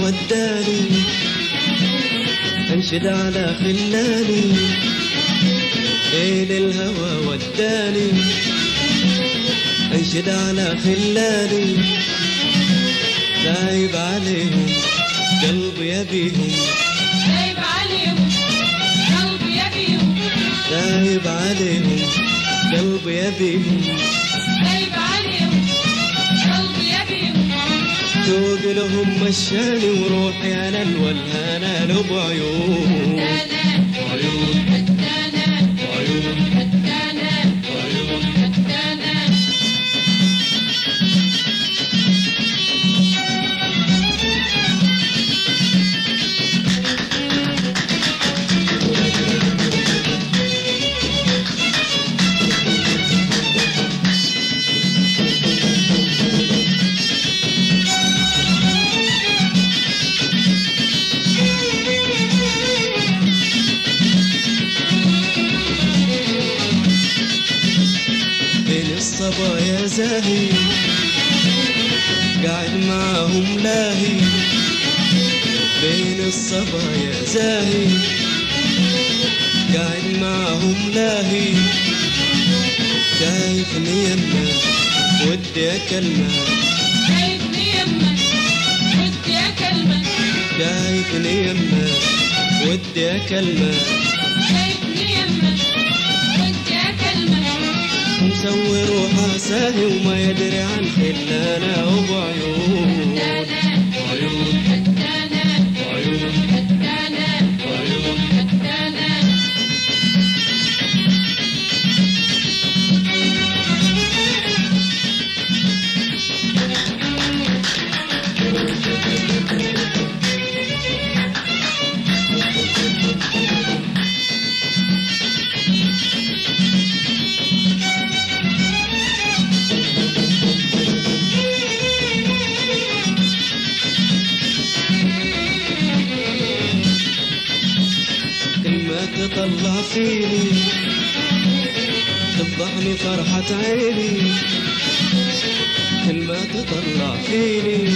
وداني انشد على خلاني، ليل الهوى وداني انشد على خلاني، دايب عليهم قلبي يبيهم، دايب عليهم قلبي يبيهم، دايب عليهم قلبي يبيهم، دايب عليهم قلبي يبيهم، شوق لهم مشاني وروحي على الولهانة له بعيون، عيون فتانة عيون فتانة عيون فتانة. الصبايا زاهي قاعد معاهم لاهي، بين الصبايا زاهي قاعد معاهم لاهي، شايفني يمه ودي اكلمه، شايفني يمك ودي اكلمك، شايفني يمه ودي اكلمه، شايفني يمك ودي اكلمك، مسوي روحه ساهي وما يدري عن خلانه وبعيون، عيون فتانة عيون فتانة عيون فتانة. تطلع فيني تفضحني فرحة عيني، كل ما تطلع فيني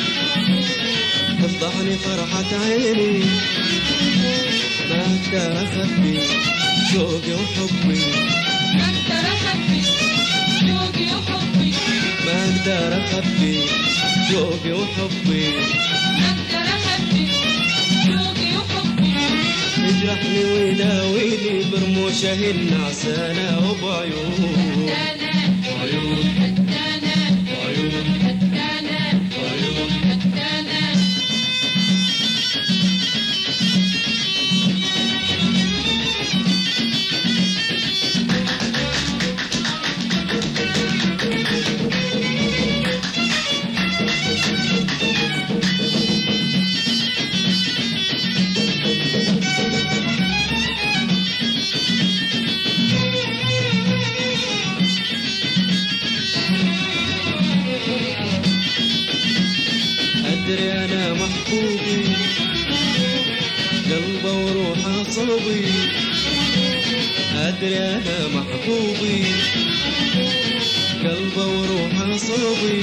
تفضحني فرحة عيني، ما اقدر اخبي شوقي وحبي، ما اقدر اخبي شوقي وحبي، ما اقدر اخبي شوقي وحبي، ما اقدر اخبي شوقي وحبي، يجرحني ويداويني برموشه النعسانة وبعيون، عيون فتانة عيون فتانة عيون فتانة. أدري أنا محبوبي قلبه وروحه صوبي، أدري أنا محبوبي قلبه وروحه صوبي،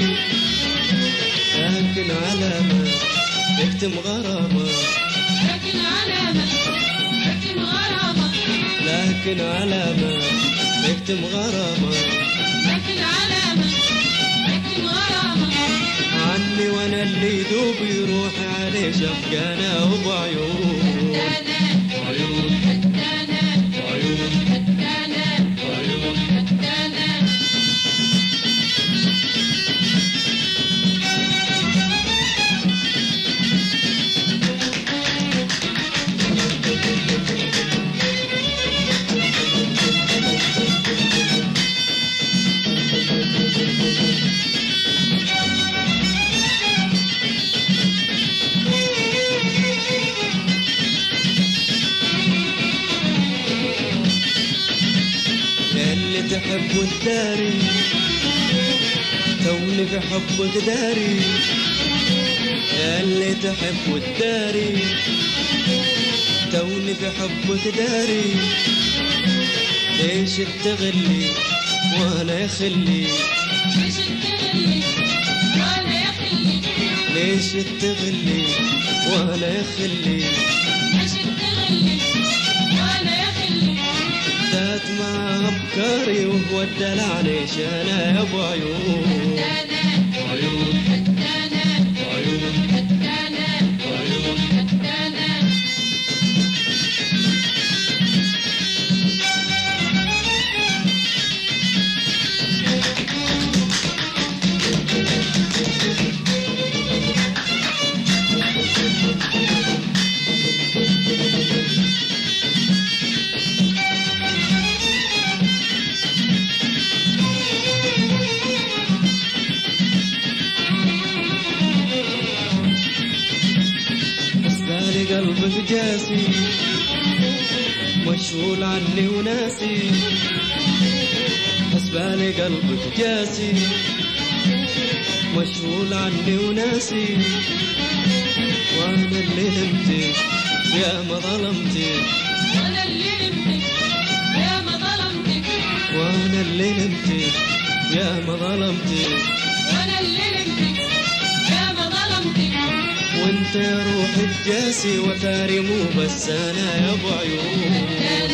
لكن علامة يكتم غرامة، لكن علامة لكن غرامة، لكن علامة يكتم غرامة، لكن علامة لكن غرامة، عني وأنا اللي دوبي روحي عليه شفقانة وبعيون، عيون فتانة عيون فتانة عيون فتانة. اللي تحب وتداري توني في حبك داري، اللي تحب وتداري توني في حبك داري، ليش تغلي وانا يخلي، ليش تغلي وانا يخلي، ليش تغلي وانا يخلي ليش تغلي وانا يا خلي ذات مع افكاري وهو الدلع ليش انا يا ابو عيون فتانة عيون فتانة عيون فتانة عيون فتانة بالي قلبك جاسي مشغول عني وناسي حسبالي قلبك جاسي مشغول عني وناسي وانا اللي نمتي يا ما ظلمتي وانا اللي نمتك يا ما ظلمتك وانا اللي نمتي يا ما ظلمتي وانا اللي نمتك يا ما ظلمتك وانت يا روح الجاسي وثاري مو بس انا يا ابو عيون